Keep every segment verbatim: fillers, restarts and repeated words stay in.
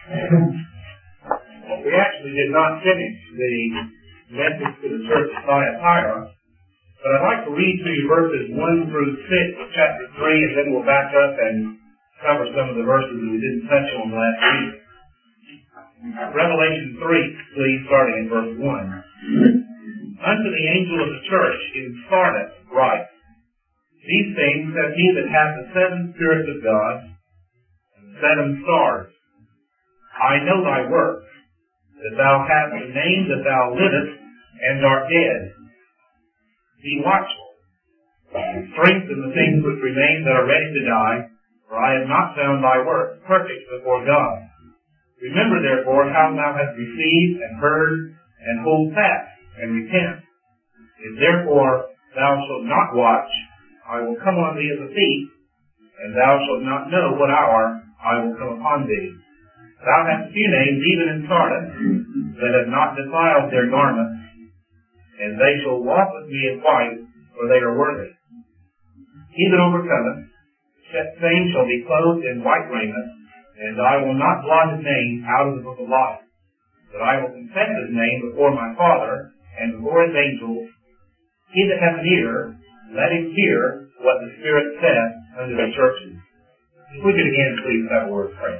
We actually did not finish the message to the church of Thyatira, but I'd like to read to you verses one through six of chapter three, and then we'll back up and cover some of the verses that we didn't touch on last week. Revelation three, please, starting at verse one. Unto the angel of the church in Sardis write, These things saith he that hath the seven spirits of God, and the seven stars. I know thy works, that thou hast the name that thou livest, and art dead. Be watchful, and strengthen the things which remain that are ready to die, for I have not found thy works perfect before God. Remember therefore how thou hast received and heard, and hold fast, and repent. If therefore thou shalt not watch, I will come on thee as a thief, and thou shalt not know what hour I will come upon thee. Thou hast few names even in Sardis, that have not defiled their garments, and they shall walk with me in white, for they are worthy. He that overcometh, the same shall be clothed in white raiment, and I will not blot his name out of the book of life, but I will confess his name before my Father and before his angels. He that hath an ear, let him hear what the Spirit saith unto the churches. If we could again please have a word of prayer.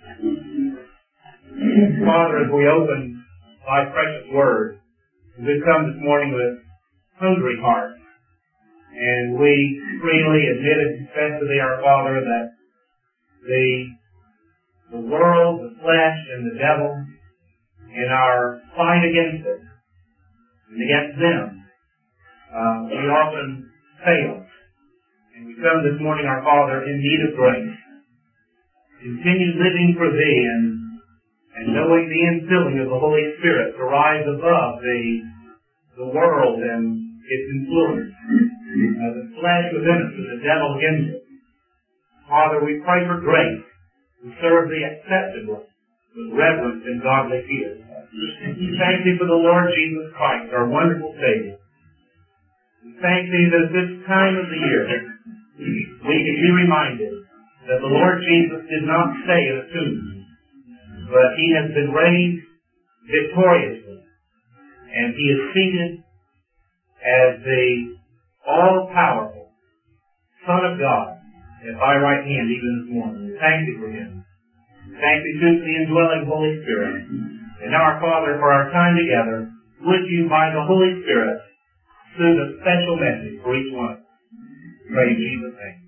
Father, as we open thy precious word, we come this morning with hungry hearts, and we freely admit and confess to thee, our Father, that the the world, the flesh, and the devil, in our fight against it, and against them, uh, we often fail. And we come this morning, our Father, in need of grace. Continue living for thee, and, and knowing the infilling of the Holy Spirit to rise above the, the world and its influence, uh, the flesh within us and the devil against it. Father, we pray for grace to serve thee acceptably with reverence and godly fear. We thank thee for the Lord Jesus Christ, our wonderful Savior. We thank thee that at this time of the year we can be reminded that the Lord Jesus did not stay in a tomb, but he has been raised victoriously, and he is seated as the all-powerful Son of God at thy right hand even this morning. We thank thee for him. We thank thee too for the indwelling Holy Spirit. And now, our Father, for our time together, would you, by the Holy Spirit, send a special message for each one of us. Pray in Jesus' name.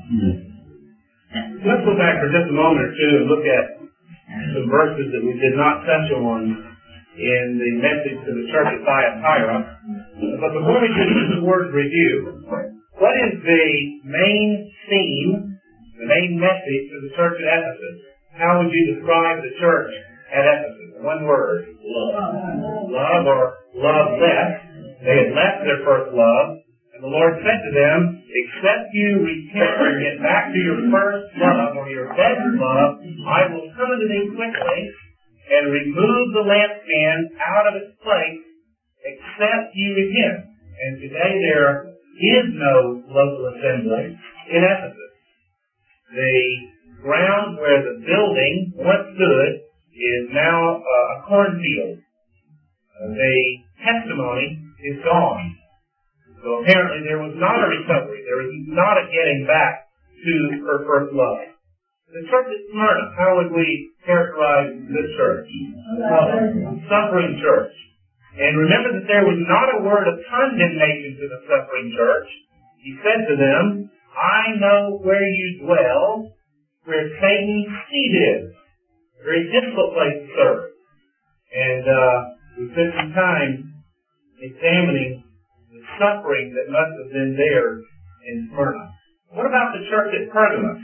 Mm-hmm. Let's go back for just a moment or two and look at some verses that we did not touch on in the message to the church of Thyatira. But before we do just a word review, what is the main theme, the main message to the church at Ephesus? How would you describe the church at Ephesus? One word. Love. Love or love less. They had left their first love, and the Lord said to them, except you repent and get back to your first love or your best love, I will come unto thee quickly and remove the lampstand out of its place, except you repent. And today there is no local assembly in Ephesus. The ground where the building once stood is now uh, a cornfield. Uh, the testimony is gone. So apparently there was not a recovery. There was not a getting back to her first love. The church at Smyrna, how would we characterize this church? Uh, suffering church. And remember that there was not a word of condemnation to the suffering church. He said to them, I know where you dwell, where Satan's seat is. A very difficult place to serve. And uh, we spent some time examining the suffering that must have been there in Smyrna. What about the church at Pergamos?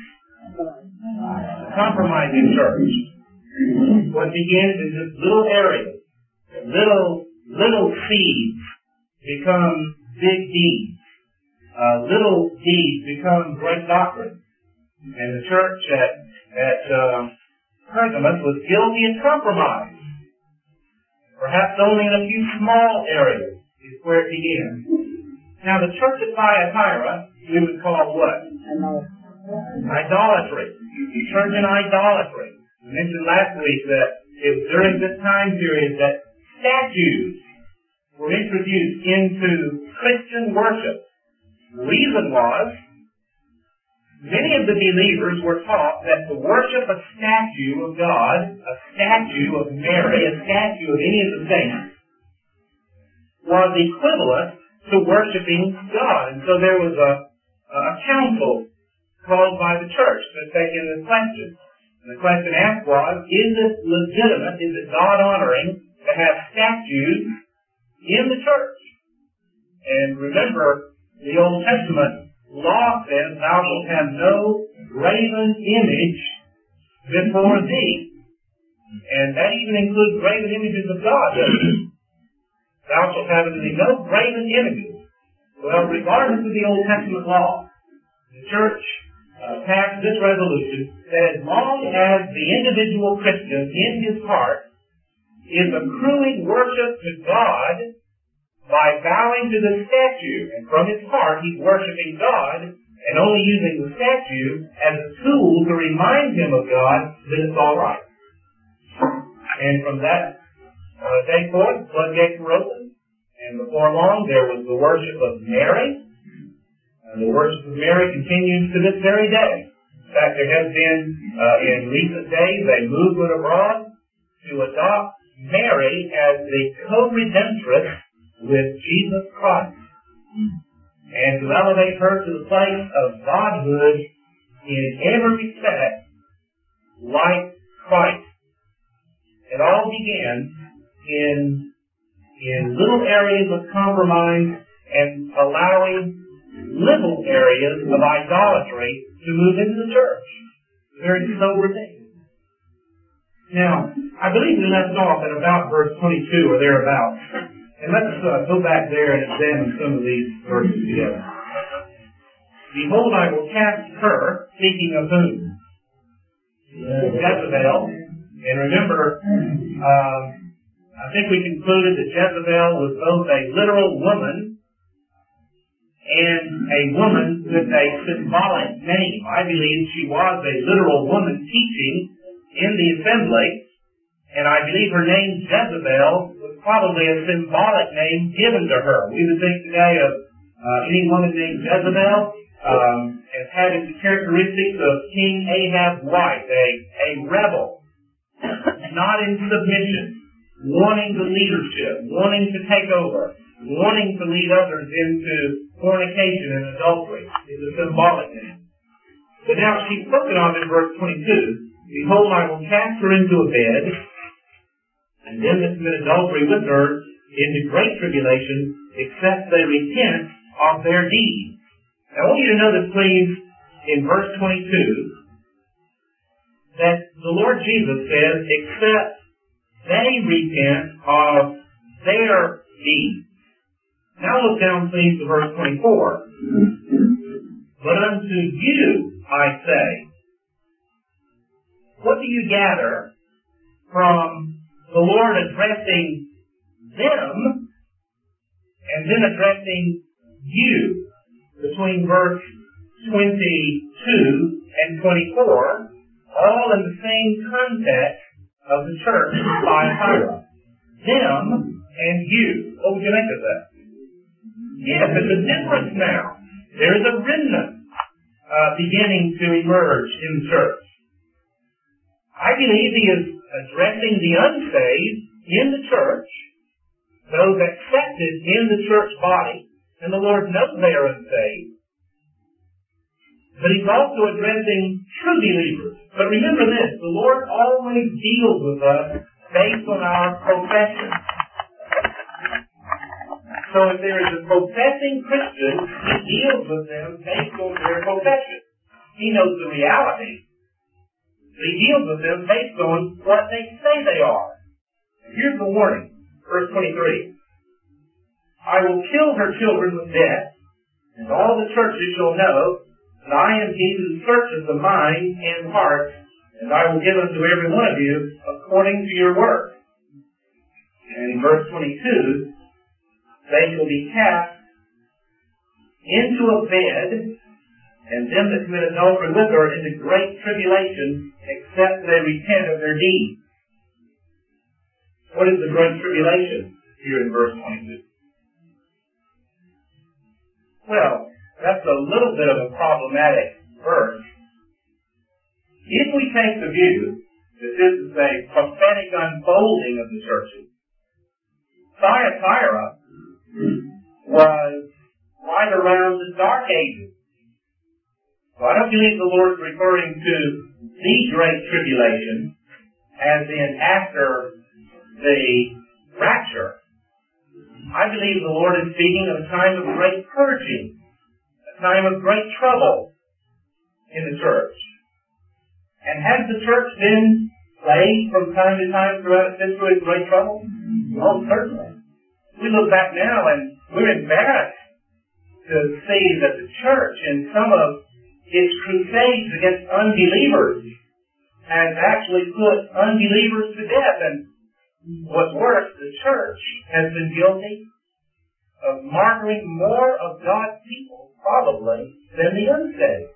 A compromising church. What begins in just little areas, little little seeds become big deeds. Uh, little deeds become great doctrine. And the church at, at uh, Pergamos was guilty of compromise. Perhaps only in a few small areas is where it began. Now the church at Thyatira, we would call what? Idolatry. Church in idolatry. We mentioned last week that it was during this time period that statues were introduced into Christian worship. The reason was, many of the believers were taught that to worship a statue of God, a statue of Mary, a statue of any of the saints, was equivalent to worshiping God. And so there was a, a council called by the church to take in this question. And the question asked was, is it legitimate, is it God-honoring to have statues in the church? And remember, the Old Testament law says, thou shalt have no graven image before thee. And that even includes graven images of God. Thou shalt have in thee no graven images. Well, regardless of the Old Testament law, the church uh, passed this resolution that as long as the individual Christian in his heart is accruing worship to God by bowing to the statue, and from his heart he's worshiping God and only using the statue as a tool to remind him of God, then it's all right. And from that uh, day forth, the floodgates were open, and before long there was the worship of Mary. And the worship of Mary continues to this very day. In fact, there has been, uh, in recent days, a movement abroad to adopt Mary as the co-redemptress with Jesus Christ, and to elevate her to the place of godhood in every respect, like Christ. It all began in, in little areas of compromise and allowing little areas of idolatry to move into the church. Very sober thing. Now, I believe we left off at about verse twenty-two or thereabouts. And let's uh, go back there and examine some of these verses together. Behold, I will cast her, speaking of whom? Jezebel. And remember, uh, I think we concluded that Jezebel was both a literal woman and a woman with a symbolic name. I believe she was a literal woman teaching in the assembly, and I believe her name Jezebel was probably a symbolic name given to her. We would think today of uh, any woman named Jezebel um, as having the characteristics of King Ahab's wife, a, a rebel, not in submission, wanting the leadership, wanting to take over, wanting to lead others into fornication and adultery. It's a symbolic name. But now she's spoken of in verse twenty-two. Behold, I will cast her into a bed, and them that commit adultery with her into great tribulation, except they repent of their deeds. Now I want you to notice, please, in verse twenty-two, that the Lord Jesus says, except they repent of their deeds. Now look down, please, to verse twenty-four. But unto you I say. What do you gather from the Lord addressing them and then addressing you between verse twenty-two and twenty-four, all in the same context of the church of Thyatira? Them and you. What would you make of that? Yes, there's a difference now. There is a remnant uh, beginning to emerge in the church. I believe he is addressing the unsaved in the church, those accepted in the church body, and the Lord knows they are unsaved. But he's also addressing true believers. But remember this, the Lord always deals with us based on our profession. So if there is a professing Christian, he deals with them based on their profession. He knows the reality. He deals with them based on what they say they are. Here's the warning. Verse twenty-three. I will kill her children with death, and all the churches shall know that I am he who searches the mind and heart, and I will give unto every one of you according to your work. And in verse twenty-two, they shall be cast into a bed, and them that commit adultery with her into great tribulation, except they repent of their deeds. What is the great tribulation here in verse twenty-two? Well, that's a little bit of a problematic verse. If we take the view that this is a prophetic unfolding of the churches, Thyatira was right around the Dark Ages. So I don't believe the Lord is referring to the Great Tribulation as in after the rapture. I believe the Lord is speaking of a time of great purging, a time of great trouble in the church. And has the church been plagued from time to time throughout its history with great trouble? Oh, certainly. We look back now and we're embarrassed to see that the church in some of its crusades against unbelievers has actually put unbelievers to death. And what's worse, the church has been guilty of martyring more of God's people, probably, than the unsaved.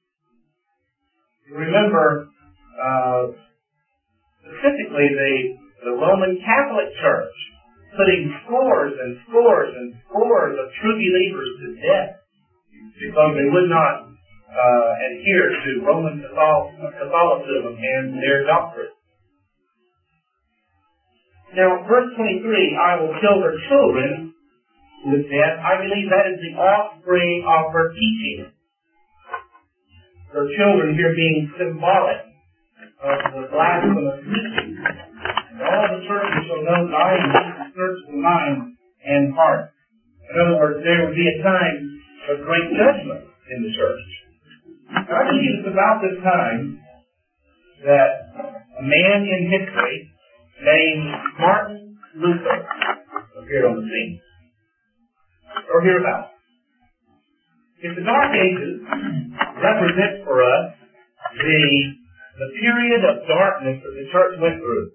Remember, uh, specifically the, the Roman Catholic Church putting scores and scores and scores of true believers to death because they would not uh, adhere to Roman Catholicism and their doctrine. Now, verse twenty-three, I will kill her children with death. I believe that is the offspring of her teaching. Her children here being symbolic of the blasphemous teaching. And all the churches shall know that I am Jesus, search the mind and heart. In other words, there will be a time of great judgment in the church. Now, I believe it's about this time that a man in history named Martin Luther appeared on the scene. Or hereabouts. If the Dark Ages represent for us the, the period of darkness that the church went through,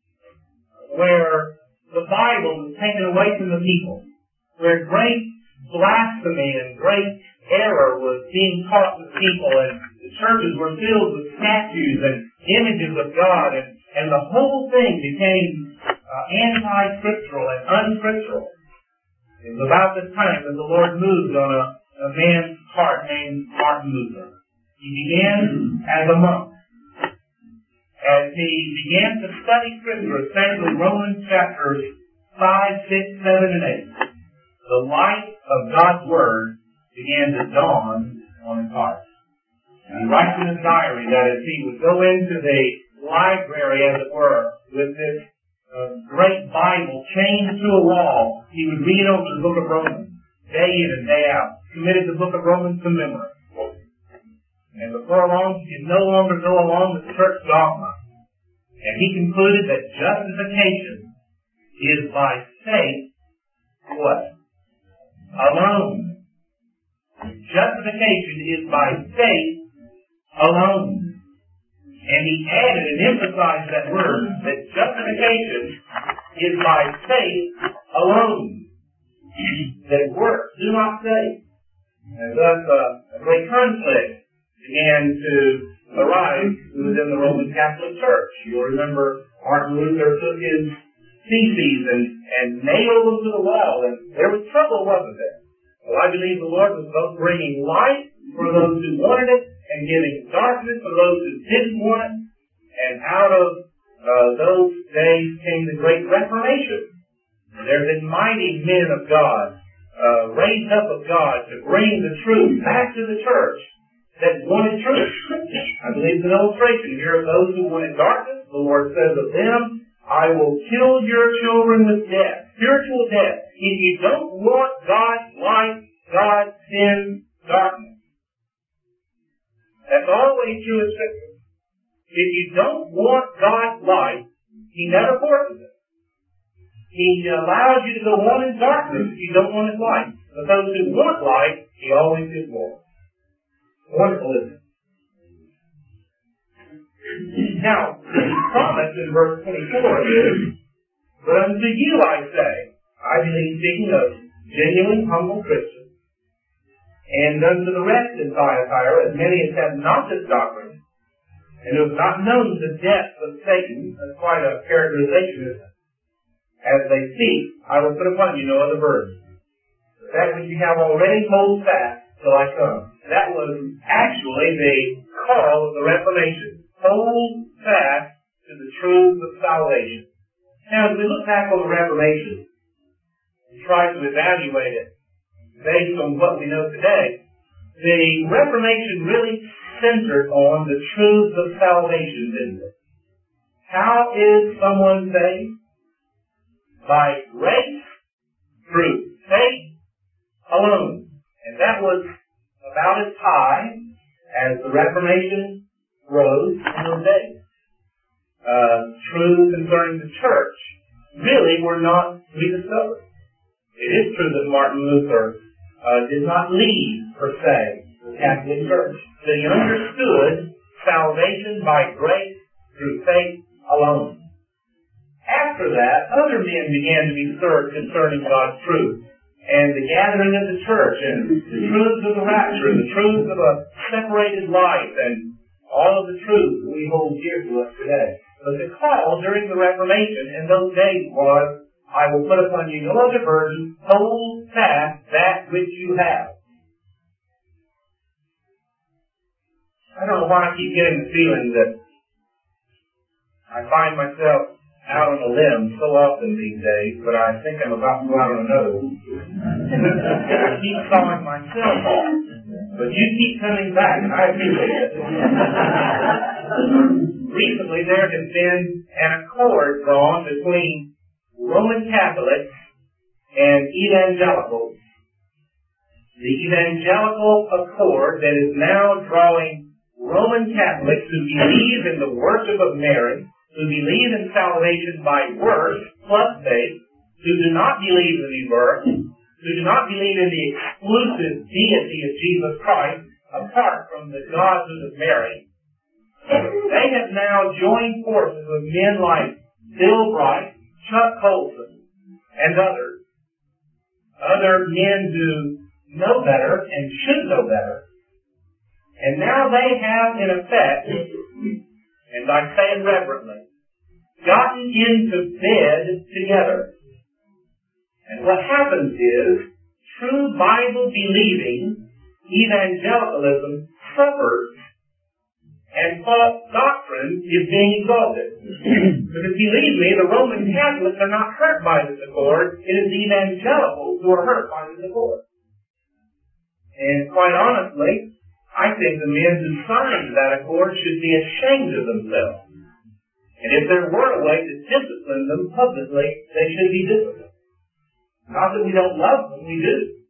where the Bible was taken away from the people, where great blasphemy and great error was being taught to the people, and the churches were filled with statues and images of God, and, and the whole thing became uh, anti-scriptural and unscriptural. It was about this time that the Lord moved on a, a man's heart named Martin Luther. He began as a monk. As he began to study Scripture, especially Romans chapters five, six, seven, and eight, the light of God's Word began to dawn on his heart. And he writes in his diary that as he would go into the library, as it were, with this uh, great Bible chained to a wall, he would read over the book of Romans day in and day out, committed the book of Romans to memory. And before long, he could no longer go along with church dogma. And he concluded that justification is by faith, what? Alone. Justification is by faith alone. And he added and emphasized that word, that justification is by faith alone. That works do not save. And thus uh, a great conflict began to arise within the Roman Catholic Church. You'll remember Martin Luther took his theses and, and nailed them to the wall, and there was trouble, wasn't there? Well, I believe the Lord was both bringing light for those who wanted it and giving darkness for those who didn't want it. And out of uh, those days came the Great Reformation. There have been mighty men of God, uh, raised up of God to bring the truth back to the church that wanted truth. I believe it's an illustration here of those who wanted darkness. The Lord says of them, I will kill your children with death, spiritual death. If you don't want God's light, God sends darkness. That's always true in Scripture. If you don't want God's light, He never forces it. He allows you to go on in darkness if you don't want His light. But those who want light, He always gives more. Wonderful, isn't it? Now, the promise in verse twenty-four is, but unto you I say, I believe speaking of genuine, humble Christians, And unto the rest in Thyatira, as many as have not this doctrine, and who have not known the depth of Satan, that's quite a characterization, isn't it? As they seek, I will put upon you no other burden. That which you have already hold fast till I come. That was actually the call of the Reformation. Hold fast to the truth of salvation. Now, as we look back on the Reformation and try to evaluate it based on what we know today, the Reformation really centered on the truth of salvation, didn't it? How is someone saved? By grace through faith alone. And that was about as high as the Reformation rose in those days. Uh, truths concerning the church really were not rediscovered. It is true that Martin Luther uh, did not lead, per se, the Catholic Church. That he understood salvation by grace through faith alone. After that, other men began to be stirred concerning God's truth, and the gathering of the church, and the truths of the rapture, and the truths of a separated life, and all of the truths that we hold dear to us today. But the call during the Reformation in those days was, I will put upon you no other burden, hold fast that which you have. I don't know why I keep getting the feeling that I find myself out on a limb so often these days, but I think I'm about to go out on another one. I keep calling myself off, but you keep coming back, and I appreciate it. Recently, there has been an accord drawn between Roman Catholics and evangelicals. The evangelical accord that is now drawing Roman Catholics who believe in the worship of Mary, who believe in salvation by works plus faith, who do not believe in the birth, who do not believe in the exclusive deity of Jesus Christ apart from the Godhood of Mary. They have now joined forces with men like Bill Bright, Chuck Colson, and others. Other men who know better and should know better. And now they have, in effect, and I say it reverently, gotten into bed together. And what happens is, true Bible-believing evangelicalism suffers, and false doctrine is being exalted. Because believe me, the Roman Catholics are not hurt by this accord. It is the evangelicals who are hurt by this accord. And quite honestly, I think the men who signed that accord should be ashamed of themselves. And if there were a way to discipline them publicly, they should be disciplined. Not that we don't love them, we do.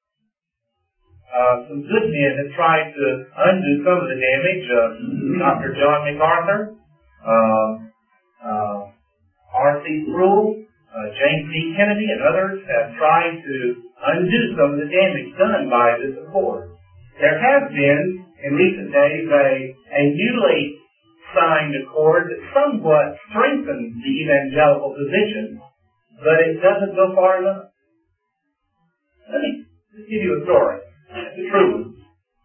Uh, some good men have tried to undo some of the damage. Uh, Doctor John MacArthur, uh, uh, R C Sproul, uh, James D. Kennedy, and others have tried to undo some of the damage done by this accord. There has been, in recent days, a, a newly signed accord that somewhat strengthens the evangelical position, but it doesn't go far enough. Let me just give you a story. It's a true one.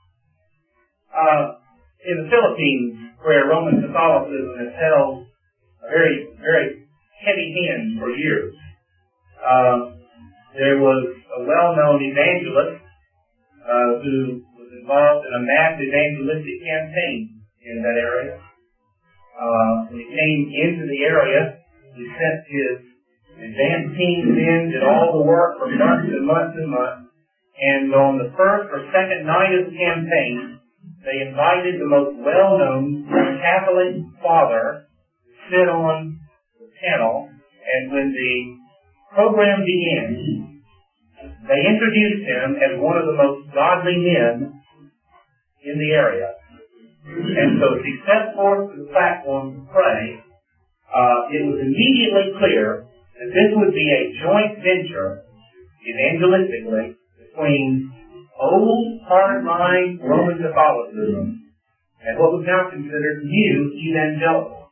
Uh, in the Philippines, where Roman Catholicism has held a very, very heavy hand for years, uh, there was a well-known evangelist uh, who involved in a mass evangelistic campaign in that area. Uh, when he came into the area, he sent his advance teams in, did all the work for months and months and months, and on the first or second night of the campaign, they invited the most well-known Catholic father to sit on the panel, and when the program began, they introduced him as one of the most godly men in the area. And so as he stepped forth to the platform to pray, uh, it was immediately clear that this would be a joint venture, evangelistically, between old, hard-line Roman Catholicism and what was now considered new evangelical.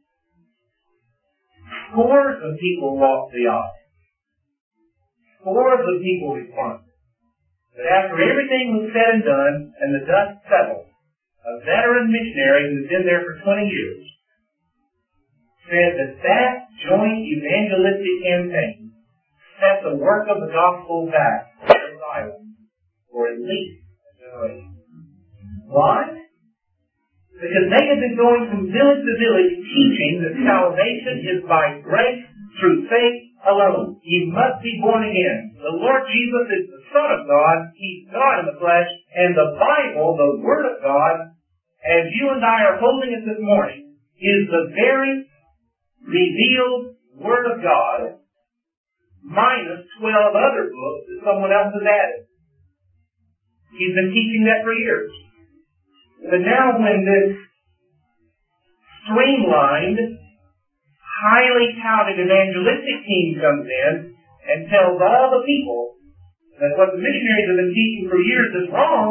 Scores of people walked the aisle. Scores of people responded. But after everything was said and done, and the dust settled, a veteran missionary who's been there for twenty years said that that joint evangelistic campaign set the work of the gospel back to the Bible for at least a generation. Why? Because they had been going from village to village teaching that salvation is by grace through faith alone. You must be born again. The Lord Jesus is the Son of God. He's God in the flesh. And the Bible, the Word of God, as you and I are holding it this morning, is the very revealed Word of God minus twelve other books that someone else has added. He's been teaching that for years. But now when this streamlined, highly touted evangelistic team comes in and tells all the people that what the missionaries have been teaching for years is wrong,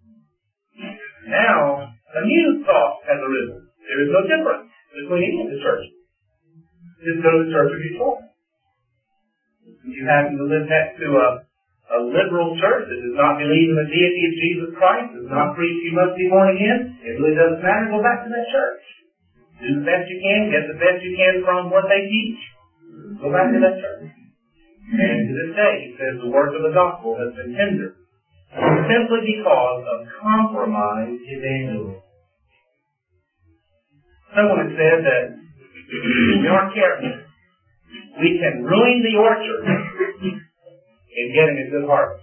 now a new thought has arisen. There is no difference between any of the churches. Just go to the church of before. If you happen to live next to a A liberal church that does not believe in the deity of Jesus Christ, does not preach you must be born again, it really doesn't matter, go back to that church. Do the best you can, get the best you can from what they teach. Go back to that church. And to this day, he says the work of the gospel has been hindered simply because of compromised evangelism. Someone has said that if we aren't careful, we can ruin the orchard in getting a good harvest.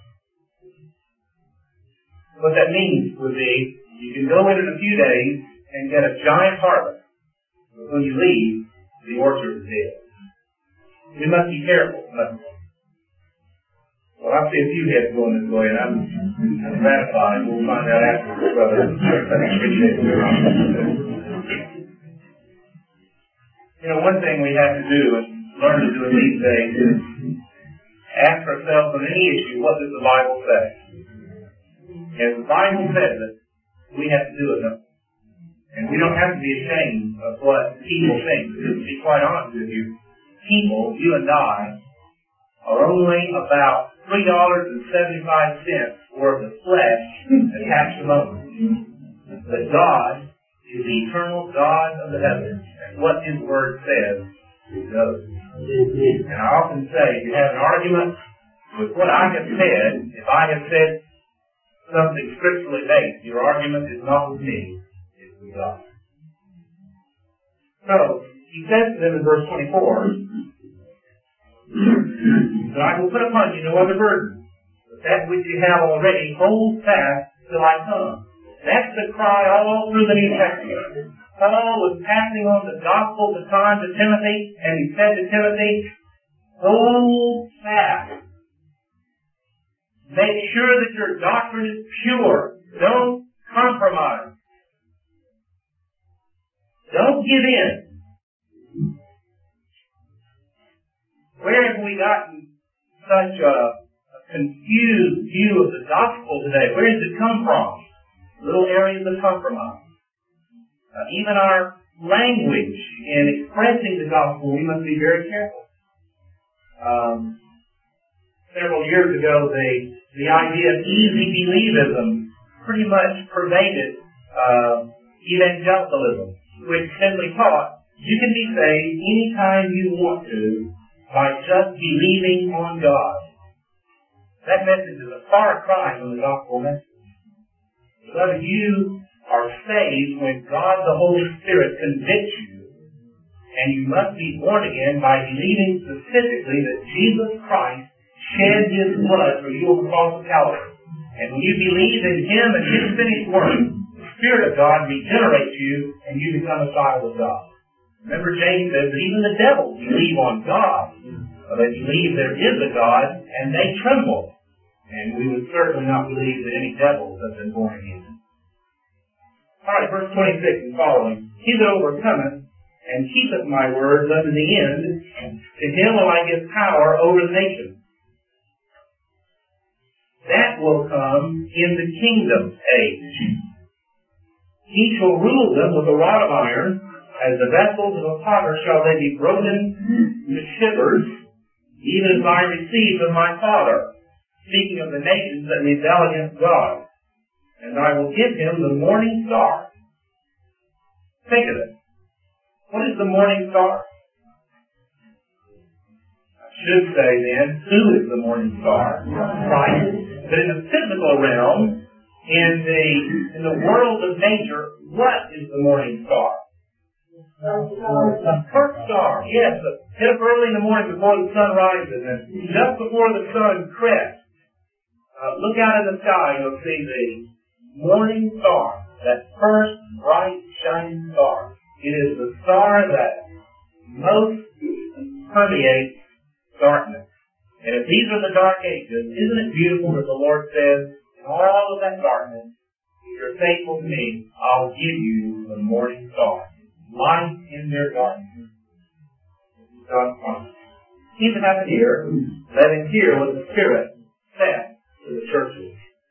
What that means would be, you can go in in a few days and get a giant harvest, but when you leave, the orchard is dead. We must be careful, mustn't we? Well, I see a few heads going this way, and I'm, I'm gratified. We'll find out afterwards whether I appreciate it or not. You know, one thing we have to do and learn to do in these days is ask ourselves on any issue, what does the Bible say? As the Bible says it, we have to do it. And we don't have to be ashamed of what people think. To be quite honest with you, people, you and I, are only about three dollars and seventy-five cents worth of flesh attached to them. But God is the eternal God of the heavens. And what His Word says, it goes. And I often say, if you have an argument with what I have said, if I have said something scripturally based, your argument is not with me, it's with God. So, he says to them in verse twenty-four, "But I will put upon you no other burden, but that which you have already, hold fast till I come." That's the cry all through the New Testament. Paul was passing on the gospel baton to Timothy, and he said to Timothy, hold fast. Make sure that your doctrine is pure. Don't compromise. Don't give in. Where have we gotten such a, a confused view of the gospel today? Where does it come from? Little areas of compromise. Uh, even our language in expressing the gospel, we must be very careful. Um, several years ago, the, the idea of easy believism pretty much pervaded uh, evangelicalism, which simply taught you can be saved anytime you want to by just believing on God. That message is a far cry from the gospel message. Beloved, you are saved when God the Holy Spirit convicts you, and you must be born again by believing specifically that Jesus Christ shed His blood for you on the cross of Calvary. And when you believe in Him and His finished work, the Spirit of God regenerates you, and you become a child of God. Remember, James says that even the devils believe on God. They believe there is a God, and they tremble. And we would certainly not believe that any devils have been born again. All right, verse twenty-six and following. He that overcometh and keepeth my words unto the end, to him will I give power over the nations. That will come in the kingdom age. He shall rule them with a rod of iron, as the vessels of a potter shall they be broken to shivers, even as I received of my Father. speaking of the nations that rebel against God. And I will give him the morning star. Think of it. What is the morning star? I should say then, who is the morning star? Christ. But in the physical realm, in the in the world of nature, what is the morning star? The first star. Yes, get up early in the morning before the sun rises, and just before the sun crests, uh, look out in the sky, you'll see the morning star, that first bright shining star. It is the star that most permeates darkness. And if these are the dark ages, isn't it beautiful that the Lord says, in all of that darkness, if you're faithful to me, I'll give you the morning star. Light in their darkness. God's promise. He that hath an ear, let him hear what the Spirit said to the churches.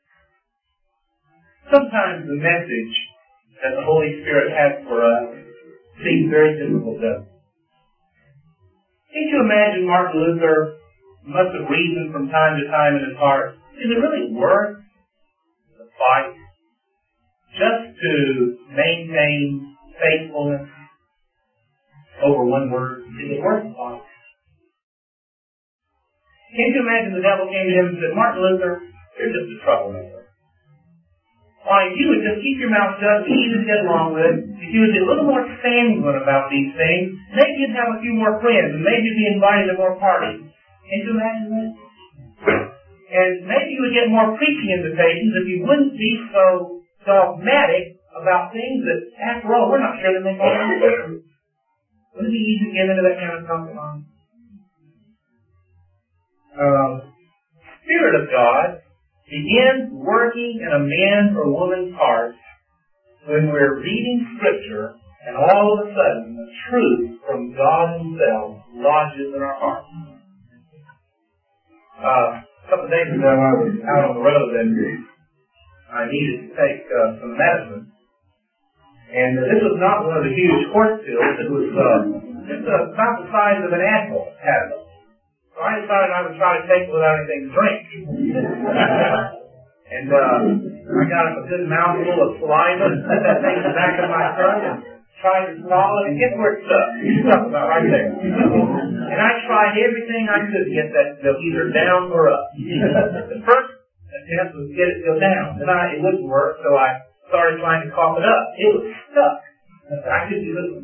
Sometimes the message that the Holy Spirit has for us seems very difficult, doesn't it? Can't you imagine Martin Luther must have reasoned from time to time in his heart, is it really worth the fight just to maintain faithfulness over one word? Is it worth the fight? Can't you imagine the devil came to him and said, Martin Luther, you're just a troublemaker. Why, if you would just keep your mouth shut, easy to get along with, if you would be a little more sanguine about these things, maybe you'd have a few more friends, and maybe you'd be invited to more parties. Can't you imagine that? And maybe you would get more preaching invitations if you wouldn't be so dogmatic about things that, after all, we're not sure they make all the difference. Wouldn't it be easy to get into that kind of compromise? Um, Spirit of God begins working in a man's or woman's heart when we're reading Scripture and all of a sudden the truth from God Himself lodges in our hearts. Uh, a couple of days ago I was out on the road and I needed to take uh, some medicine. And uh, this was not one of the huge horse pills. It was uh, just uh, about the size of an apple tablet. So I decided I would try to take it without anything to drink. and uh, I got a good mouthful of saliva and put that thing in the back of my throat and tried to swallow it, and guess where it stuck? It stuck about right there. And I tried everything I could to get that to either down or up. The first attempt was to get it to go down. Then I, it wouldn't work, so I started trying to cough it up. It was stuck. I couldn't do it.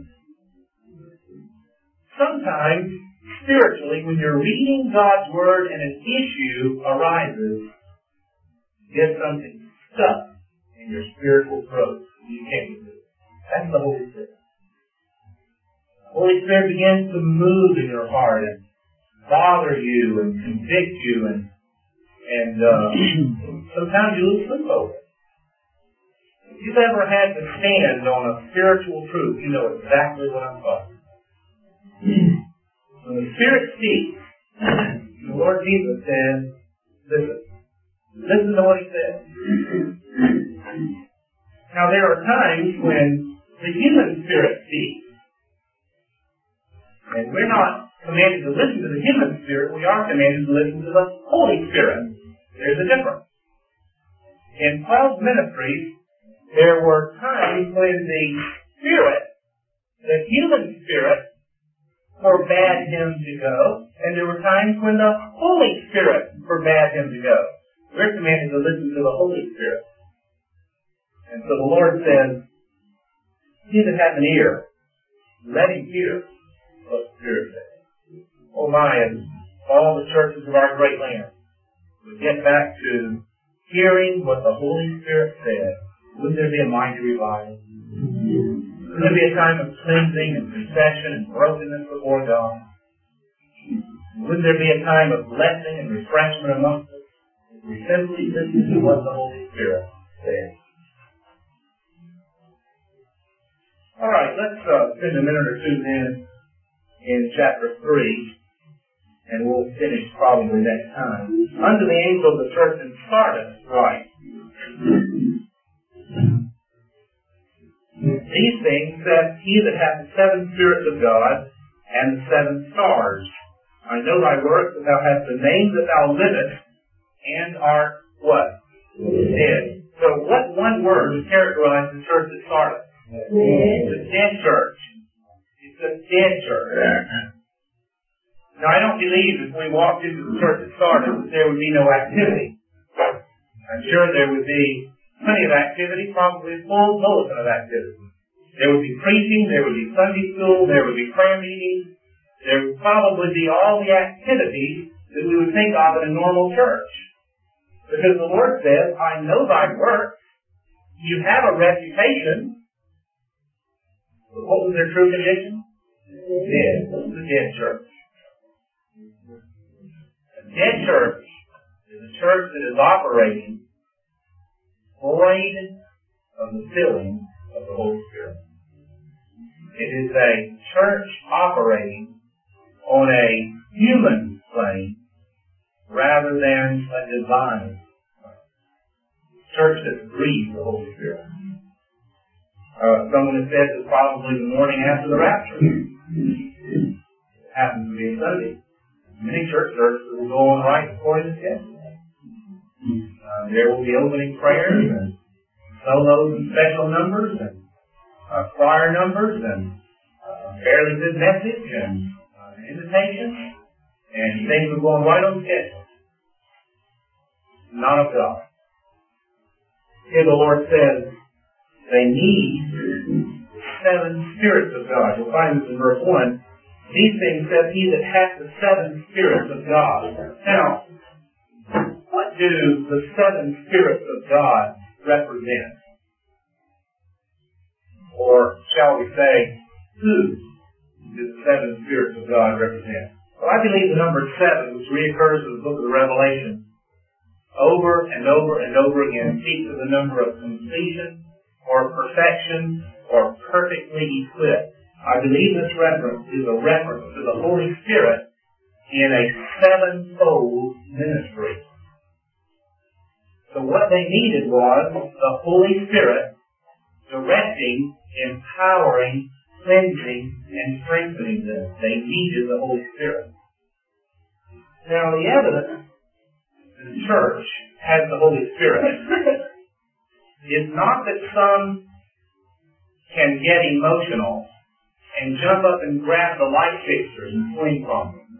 Sometimes, spiritually, when you're reading God's Word and an issue arises, get something stuck in your spiritual throat. You can't do it. That's the Holy Spirit. The Holy Spirit begins to move in your heart and bother you and convict you, and and uh, sometimes you lose sleep over it. If you've ever had to stand on a spiritual truth, you know exactly what I'm talking about. When the Spirit speaks, the Lord Jesus says, listen. Listen to what He says. Now there are times when the human spirit speaks. And we're not commanded to listen to the human spirit, we are commanded to listen to the Holy Spirit. There's a difference. In Paul's ministry, there were times when the Spirit, the human spirit, forbade him to go, and there were times when the Holy Spirit forbade him to go. We're commanded to listen to the Holy Spirit. And so the Lord says, he that hath an ear, let him hear what the Spirit says. Oh my, and all the churches of our great land would get back to hearing what the Holy Spirit said. Wouldn't there be a mighty revival? Wouldn't there be a time of cleansing and confession and brokenness before God? Wouldn't there be a time of blessing and refreshment amongst us if we simply listen to what the Holy Spirit says? All right, let's uh, spend a minute or two then in chapter three, and we'll finish probably next time. Unto the angel of the church in Sardis write, these things saith he that hath the seven spirits of God and the seven stars. I know thy works, that thou hast the name that thou livest, and are what? Dead. So what one word would characterize the church at Sardis? It's a dead church. It's a dead church. Now I don't believe if we walked into the church at Sardis that there would be no activity. I'm sure there would be plenty of activity, probably a full bulletin of activity. There would be preaching, there would be Sunday school, there would be prayer meetings, there would probably be all the activities that we would think of in a normal church. Because the Lord says, I know thy works. You have a reputation. But what was their true condition? Dead. This is a dead church. A dead church is a church that is operating void of the filling of the Holy Spirit. It is a church operating on a human plane rather than a divine church that breathes the Holy Spirit. Uh, someone has said it's probably the morning after the rapture. It happens to be a Sunday. Many church services will go on right according to schedule. Uh, there will be opening prayers and solos and special numbers and uh, choir numbers and uh, fairly good message and uh, invitation, and things will go on right on schedule. Not of God. Here the Lord says they need seven spirits of God. You'll find this in verse one. These things says he that hath the seven spirits of God. Now, what do the seven spirits of God represent? Or shall we say, who do the seven spirits of God represent? Well, I believe the number seven, which reoccurs in the book of the Revelation, over and over and over again, speaks of the number of completion or perfection or perfectly equipped. I believe this reference is a reference to the Holy Spirit in a sevenfold ministry. So what they needed was the Holy Spirit directing, empowering, cleansing, and strengthening them. They needed the Holy Spirit. Now the evidence the church has the Holy Spirit. It's not that some can get emotional and jump up and grab the light fixtures and swing from them.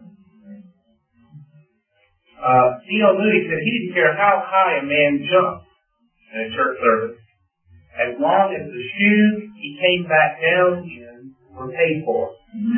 Uh, D L Moody said he didn't care how high a man jumped in a church service, as long as the shoes he came back down in were paid for.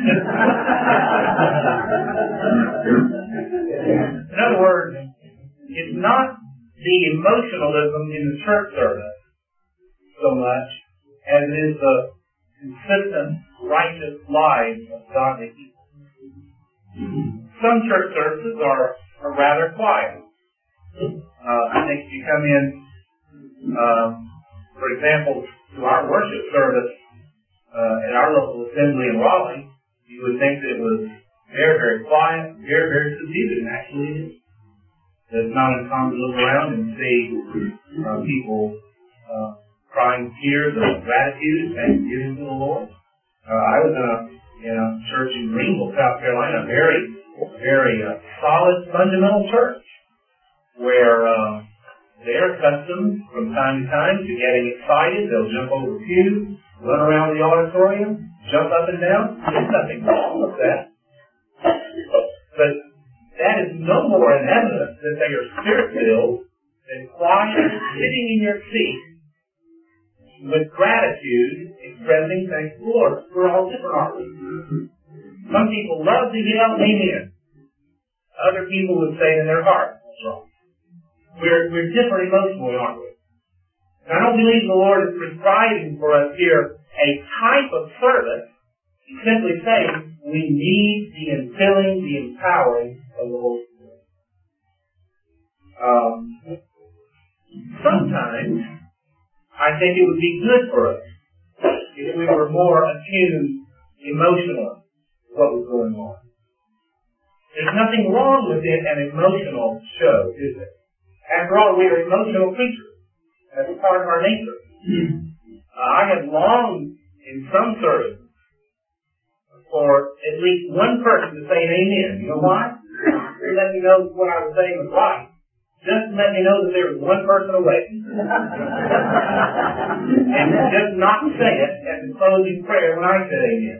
In other words, it's not the emotionalism in the church service so much as it is the consistent, righteous lives of godly people. Some church services are, are rather quiet. Uh, I think if you come in, um, for example, to our worship service uh, at our local assembly in Raleigh, you would think that it was very, very quiet, very, very subdued, and actually it is. It's not uncommon to look around and see uh, people uh, crying tears of gratitude and thanksgiving to the Lord. Uh, I was in a, in a church in Greenville, South Carolina, a very, very uh, solid, fundamental church, where uh, they're accustomed from time to time to getting excited. They'll jump over pews, run around the auditorium, jump up and down. There's nothing wrong with that. But that is no more an evidence that they are spirit-filled than quiet, sitting in your seat with gratitude, expressing thanks to the Lord. We're all different, aren't we? Some people love to yell amen. Other people would say in their heart, that's wrong. We're, we're different emotionally, aren't we? And I don't believe the Lord is prescribing for us here a type of service. He's simply saying we need the infilling, the empowering of the Holy Spirit. Um, sometimes I think it would be good for us if we were more attuned emotionally to what was going on. There's nothing wrong with it, an emotional show, is there? After all, we are emotional creatures. That's part of our nature. Uh, I have longed in some services for at least one person to say an amen. You know why? They let me know what I was saying was right. just let me know that there was one person awake. And just not say it at the closing prayer when I said amen.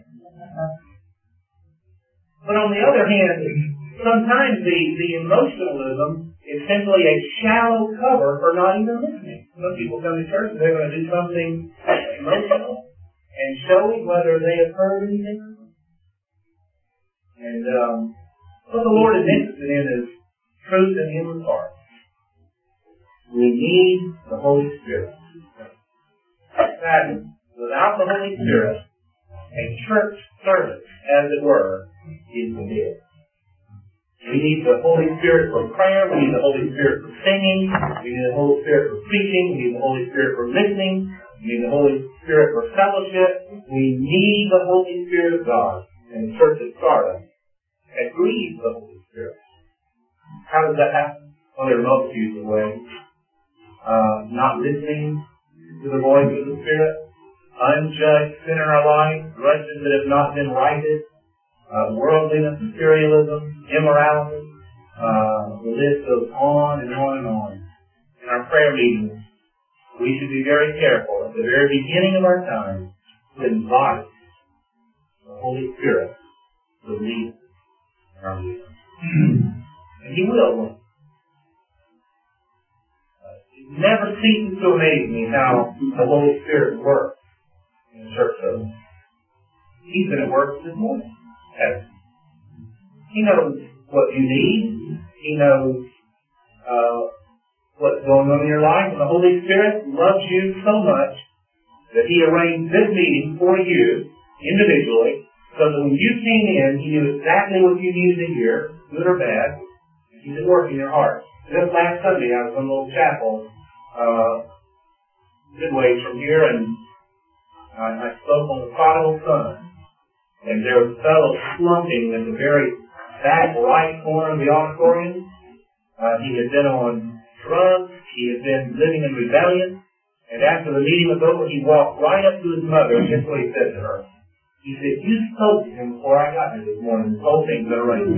But on the other hand, sometimes the, the emotionalism is simply a shallow cover for not even listening. Some people come to church and they're going to do something emotional and showing whether they have heard anything or not. And um, what the Lord is interested in is truth in human heart. We need the Holy Spirit. That without the Holy Spirit, a church service, as it were, is dead. We need the Holy Spirit for prayer. We need the Holy Spirit for singing. We need the Holy Spirit for preaching. We need the Holy Spirit for listening. We need the Holy Spirit for fellowship. We need the Holy Spirit of God. And the church at Sardis that grieves the Holy Spirit. How does that happen? Well, there are multitudes of ways. Uh, not listening to the voice of the Spirit. Unjudged sin in our life. Grudges that have not been righted. Uh, worldliness, materialism, immorality. Uh, the list goes on and on and on. In our prayer meetings, we should be very careful at the very beginning of our time to invite the Holy Spirit to lead our meetings. And He will. It never ceases to amaze me how the Holy Spirit works in the church service. He's been at work this morning. He knows what you need. He knows uh, what's going on in your life. And the Holy Spirit loves you so much that He arranged this meeting for you individually so that when you came in, He knew exactly what you needed to hear, good or bad. He's at work in your heart. Just last Sunday, I was in a little chapel uh, midway from here, and I, I spoke on the prodigal son. And there was a fellow slumping in the very back right corner of the auditorium. Uh, he had been on drugs. He had been living in rebellion. And after the meeting was over, he walked right up to his mother, and guess what he said to her? He said, "You spoke to him before I got here this morning. This whole thing's been arranged."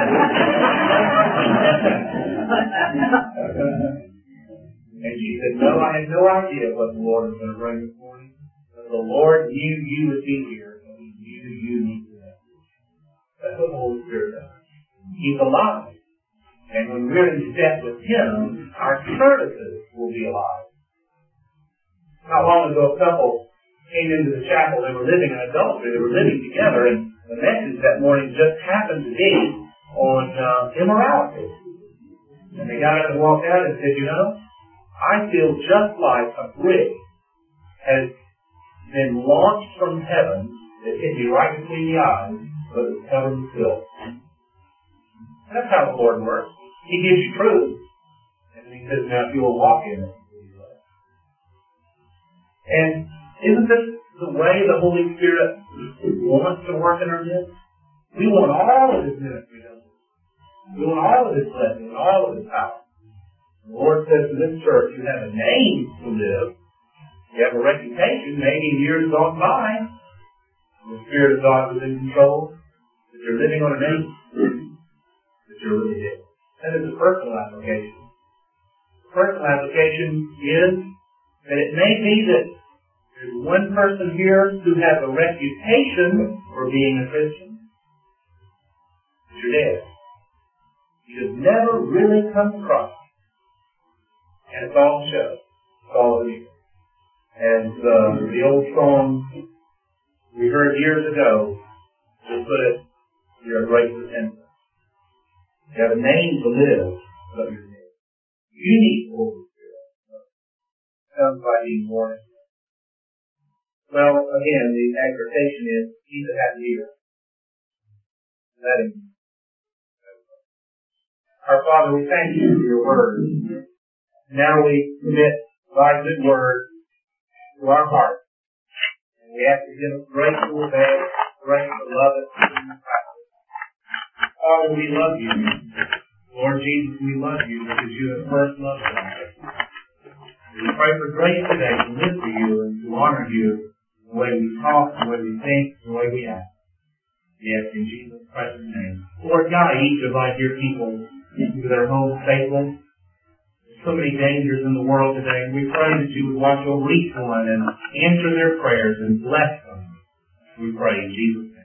And she said, "No, I had no idea what the Lord was going to bring this morning. But the Lord knew you would be here. You need to know. That's what the Holy Spirit does. He's alive. And when we're in step with Him, our services will be alive. Not long ago, a couple came into the chapel. They were living in adultery. They were living together. And the message that morning just happened to be on uh, immorality. And they got up and walked out and said, "You know, I feel just like a brick has been launched from heaven. It hit me right between the eyes, but it's covered with filth." That's how the Lord works. He gives you truth. And then He says, "Now if you will walk in it." And isn't this the way the Holy Spirit wants to work in our midst? We want all of His ministry, don't we? We want all of His blessing and all of His power. The Lord says to this church, you have a name to live. You have a reputation, maybe years gone by. The Spirit of God was in control, that you're living on a name, that you're really dead. That is a personal application. The personal application is that it may be that there's one person here who has a reputation for being a Christian, but you're dead. You've never really come across it. And it's all show. It's all of you. And uh, the old song we heard years ago, we put it, "You're a great pretender." You have a name to live, but you're dead. You need the Holy Spirit. Comes by being born again. Well, again, the exhortation is, he that hath an ear, let him. Our Father, we thank you for your word. Now we commit thy good word to our heart. We ask to give us grace to obey, grace to love it, and practice. Father, we love you. Lord Jesus, we love you because you have first loved us. We pray for grace today to live for you and to honor you the way we talk, the way we think, the way we act. We ask in Jesus' precious name. Lord, guide each of thy dear people into their homes safely. so many dangers in the world today. We pray that you would watch over each one and answer their prayers and bless them. We pray in Jesus' name.